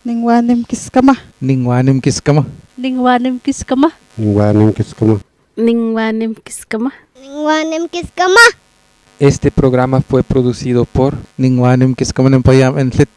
Ningwanim kiskama. Ningwanim kiskama. Ningwanim kiskama. Ningwanim kiskama. Ningwanim kiskama. Ningwanim kiskama. Este programa fue producido por Ningwanim Kiskama Nempayam Entlit.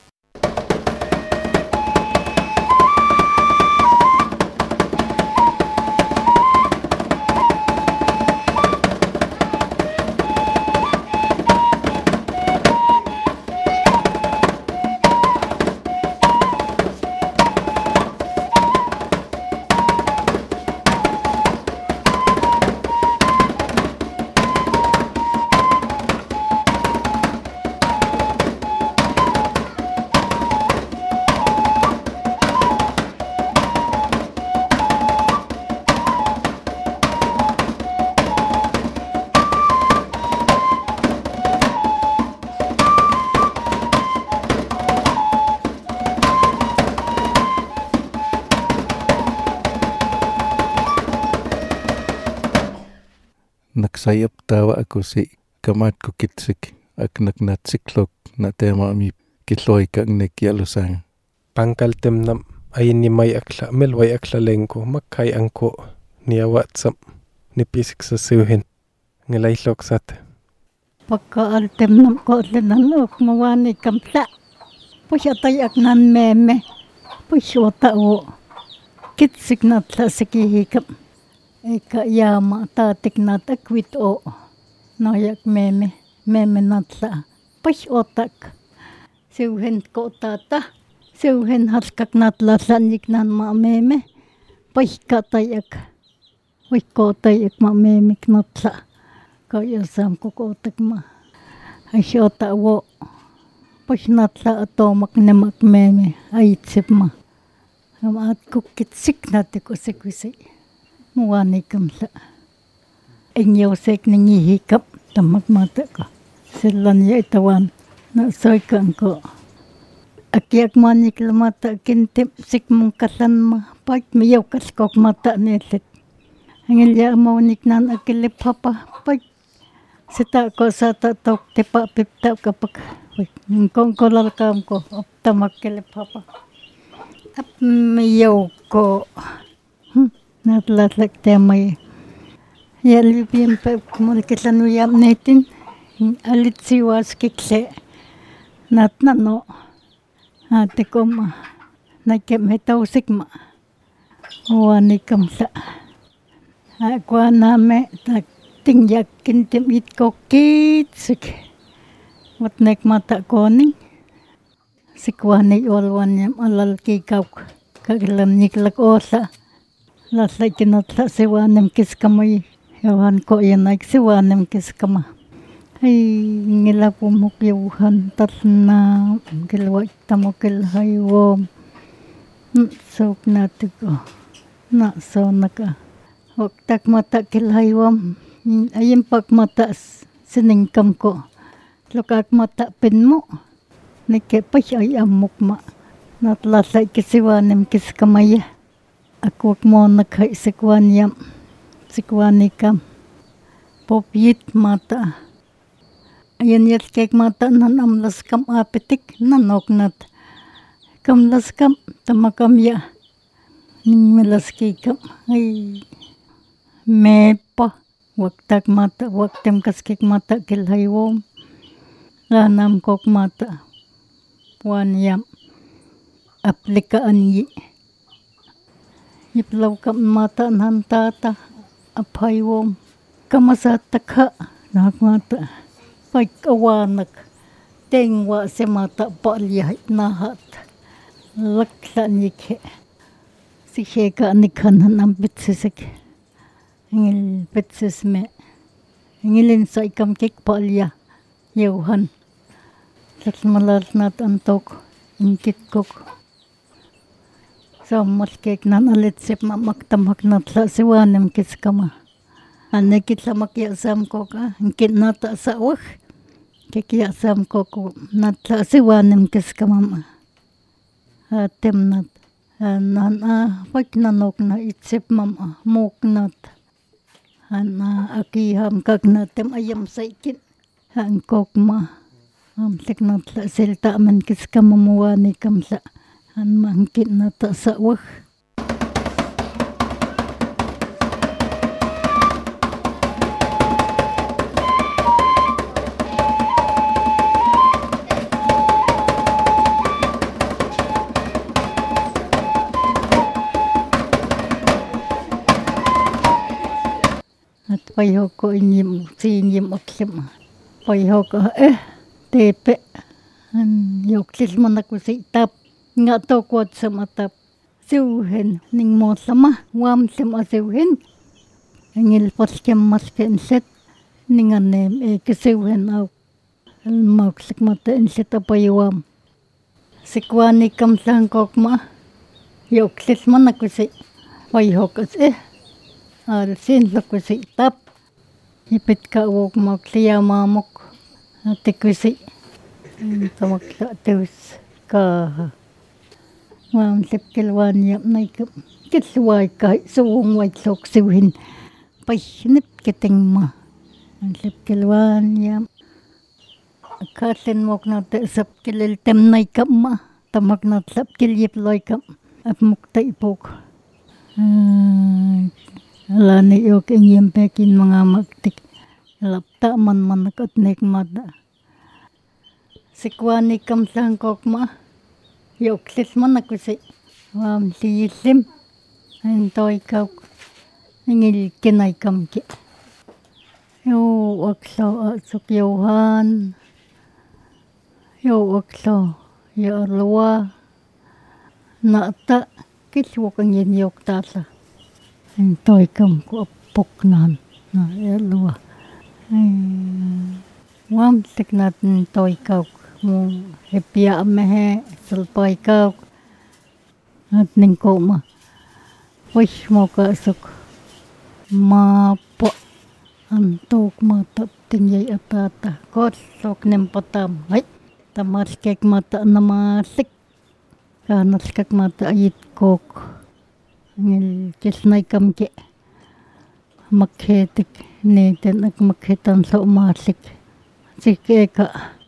Naksayap tawa ako si kamat ko kitsik ak nagnatsiklok na tema mi kitloy kang nekyalusang. Pangkaltem nam ayin ni may akla melway akla lengko makkay angko niya watsam ni pisik sa suhin ngalaylok sat. Pagkaaltem nam ko linanok mawani kamla. Pusatay ak nan meme. Pusyota o kitsik natla sikihikam. Eka yama tatik nat akwit o noyak meme natla pas otak siuhen ko tata siuhen halkak natla sanik nan ma meme pas katayak wik ko tayak ma meme natla kaya sam ko otak ma asyota wo pas natla atomak nemak meme aitsip ma amat kukitsik natiko sekwisi Muwani kamla. Inyaw sek nangihikap tamak mata ko. Sila niya itawan na soy kang ko. Akiyak manik lamata kintip sik mong kasan ma. Pag miyaw kaskok mata nilit. Angilya mawanik nan akilip hapa. Pag sita ko sa tatok tipa pipta kapag. Kung kolal kam ko. Tamak kilip hapa. Ap miyaw ko. Natlatlak temay. Yalibiyam pa kumulikitan uyam netin. Alit siwas kikse. Natnano. Ate ko ma. Nakem hetaw sigma. Wani kamsa. Akwa name. Tingyak kintim it ko kitsik. Wat nek mata koning. Sikwani olwan yam alal kikaw. Kagilan niklak osa. Lasla kinatla siwanem kiskamay. Yawan ko yan ay siwanem kiskama. Ay ngila pumukyuhan tatna. Gilwak tamukil haywom. Sok natin ko. Naso naka. Waktak mata kilhaywom. Ayun pag mata siningkam ko. Lukak mata pin mo. Nikipay ay amok ma. Natlasla kisiwanem kiskamaya. Ako mo nakhay sikwanyam, sikwanikam, popyit mata. Ayan yat kek mata nan amlas kam apetik nanok nat. Kamlas kam tamakam ya, ningmelas kekam ay mepa. Waktak mata, waktem kaskek mata kilhaywom, lanam kok mata, wanyam, aplikaan yi. Iplaw kam mata nan tata apaywom kamasatakha nakmata pagkawanak tengwa se mata palyah nahat laksa nikhe si sheka nikhan han bitsisik ngil bitsis me ngilin sa ikam kik palyah yauhan latmalat nat antok inkit kok Samat kek nan alitsip mamaktamak natla siwanem kiskama. Anekit lamak yasam koka, inkit nata sa wak. Kek yasam koko natla siwanem kiskama. Atem nat. Nan pag nanok na itsip mama mok nat. Akiham kag natem ayam saikin. Kok ma. Amsik natla silta man kiskama muwani kamsa. an mangkit na ta sa wak. At payo ko inyim sinyim aklim. Payo ko tepe an yoklis man ako sa itap nga to ko sa matap siuhen ning mo sama wam sim asiuhen ngil paskem masken set ning anem kisiuhen aw al maksik mata inset apayawam sikwani kam sangkok ma yoklis man ako sa payo ko al sin ko sa itap ipit ka wok makliya mamok ate ko sa tamakla teus ka mam sepkelwan yap nay ka kitsuway ka suwong white sok siwin paisnip kiting ma ang sepkelwan yap kasen mok na te sapkelil tem nay ka ma tamak na sapkelip loy ka ap mukta ipok alani yok ingim pekin mga magtik lapta man nakat nekmada sikwani kam sangkok ma yoklis man ako si wam lilim antoy kaw ngil kinay kam ki yo akso asuk yohan yo akso yo alwa nata kiswo kang yin yok tasa antoy kam ko apok nan na alwa wam siknat toy kaw mo hepia mehe sulpay kaw at ning ko ma wish mo ka suk ma po antok mata tingay atata kot sok nem patam ay tamas kek mata namasik kanas kek mata ayit kok ngil kisnay kamke makhetik neten ak makhetan sa umasik sige ka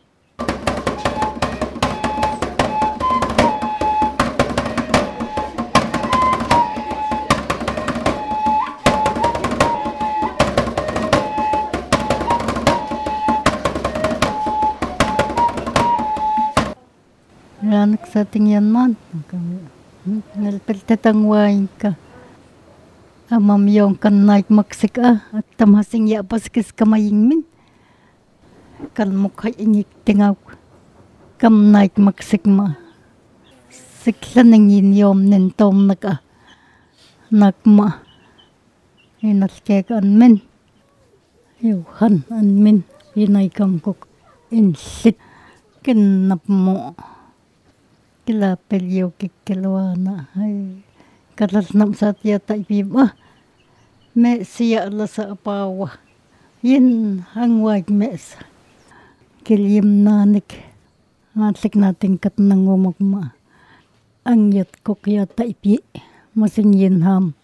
anak sa tingyan man nalpiltatang wain ka amam yung kan naik maksik at tamasing yapas kis kamaying min kan mukha inyik tingaw kam naik maksik ma sikla ng inyom nintom naka nakma inaskek an min yuhan an min inay kam kuk insit kinap mo kila pelyo kikilwana ay kalas nam satya taibima me siya la sa apawa yin hangwag mes kilim nanik matlik nating kat nang umagma ang yat ko kaya taipi masing yin ham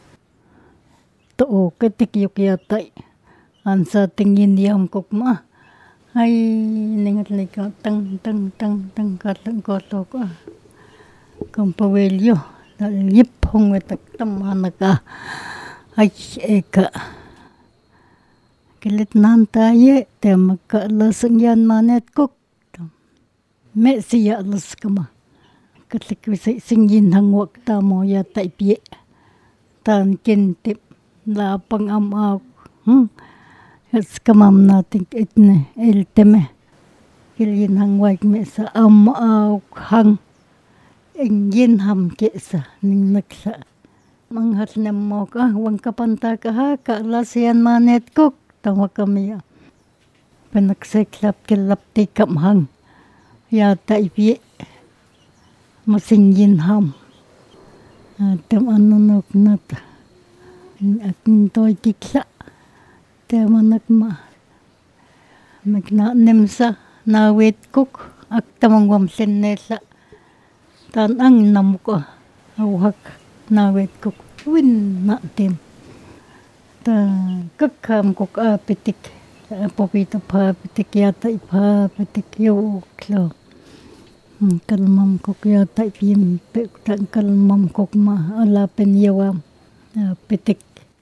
to ketik yuk yatay an sa tingin yam kokma ay ningat lika tang katang kotok kampawelyo yip hong wetak tamanaka ay eka kilit nan taye te magkalasang yan manet kok me siya alas kama katlik wisay singin hangwak tamo yata ipye tan kintip lapang amaw It's kamam natin itne ilteme kilin hangwag me sa amaw hang ingin ham kesa ning naksa manghat nem mo ka wang kapanta ka ha kalasian manet kok tawa kami panakseklap kilap tikam hang yata ipi masingin ham atem anunok nata akin toy kiksa temanak ma magna nemsa nawet kok ak tamang wamsen nesa tan ang namuka awhak nawet kok win natin ta kakam kok apetik popita pa petik yata ipa petik yo klo Kalmam kok ya tai pim pe tan kalmam kok ma ala pen yawam petik.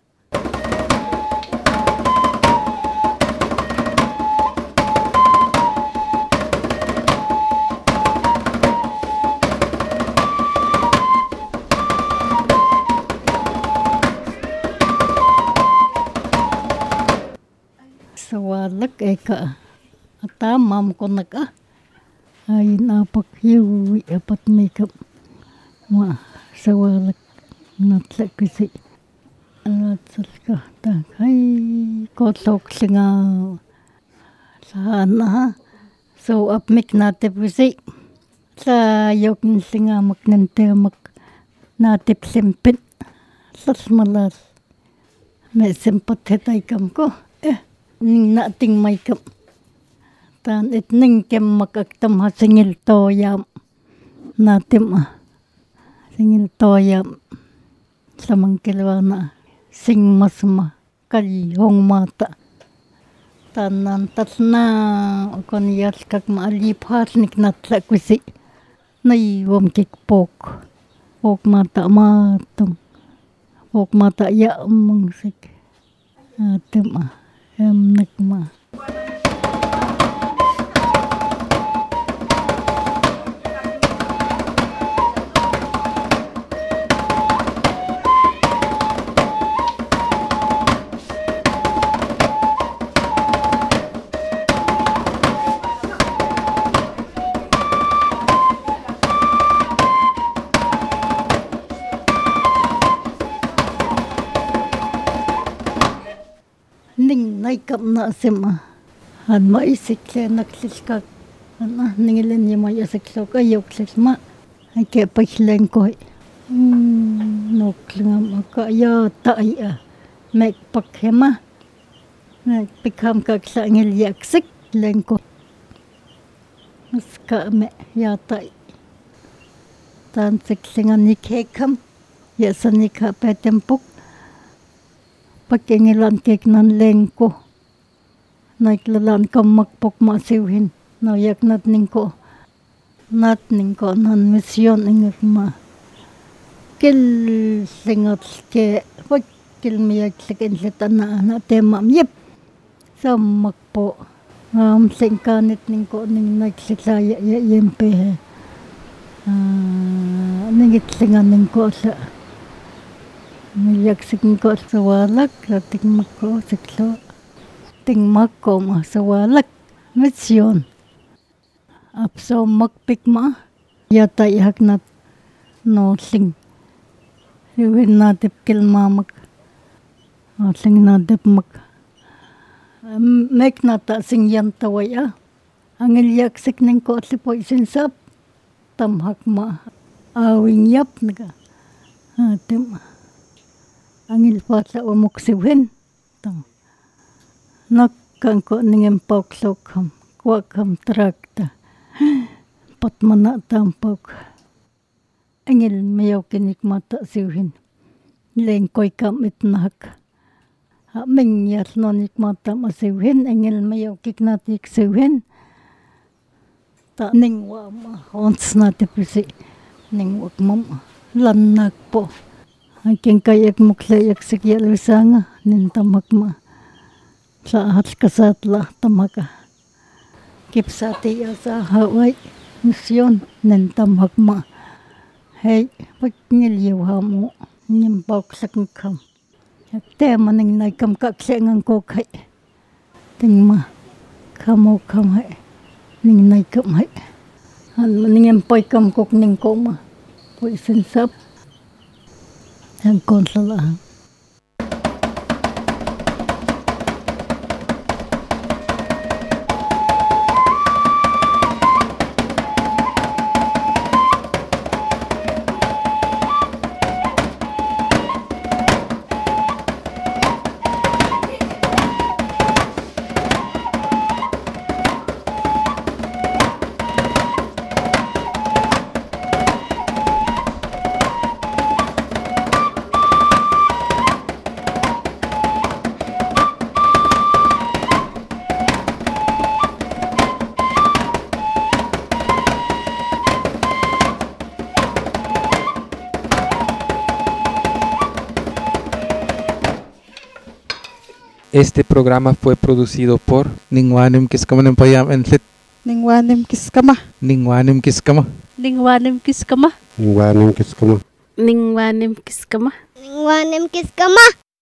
Sawalak eka ata mam konak ay napak hiwi apat makeup ma sawalak natla kasi natsalka ta ay kotlok singa sana so up mik natip kasi sa yok singa maknante mak natip simpit sas malas may simpat hetay kam ko ning nating makeup tan itning kem makaktam ha singil toyam natim singil toyam samang kilwana sing masma kali hong mata tanan tatna kon yas kak maali phasnik natla kusi nay wom kik pok mata matum pok mata ya mungsik atim nakma ning nay kam na sema han mai sikle nakliska ana ningilen ni mai siklo ka yok sma ke pachlen ko nok lingam ka ya ta ya mek pakhema mek pikam ka klangil yak sik len ko ska me ya ta tan siklingan ni kekam ya sanika petempuk pakingilan kek nan lengko naiklalan kam makpok masiwhin no yak nat ningko nan mission ingat ma kil singat ke kil miyak sikin litana na tema yep sam makpo singkanit ningko ning naiksaya yempe ningit singan ningko sa miyak sikin ko sawalak tingmak ko siklo tingmak ko ma sawalak mission apso makpik ma yata yak nat no sing hiwin natip kilmamak sing natip mak mek nata sing yan tawaya angil yak sik ning ko sipo isinsap tamhak ma awing yap naga tim angil pata umuksiwin tam nakkan ko ningem pauklok ham kwakam trakta patmana tampok angil mayaw kinik mata siwin lengkoy kam itnak ming yas nonik mata masiwin angil mayaw kiknatik siwin ta ning wa ma ons natipisi ning wak mam lannak po aking kayak muklayak sikya lusanga nintamak ma sa hat kasatla tamaka kipsati asa hawai mission nintamak ma hey pagngil yawamu nimbok sakam tema ning naikam kaksengang ko kay tingma kamo kamay ning naikam hay han maningem poy kam kok ning ko ma poy sinsap ang konsolaan. Este programa fue producido por Ningwanim kiskama ng payam entlit. Ningwanim kiskama. Ningwanim kiskama. Ningwanim kiskama. Ningwanim kiskama. Ningwanim kiskama. Ningwanim kiskama.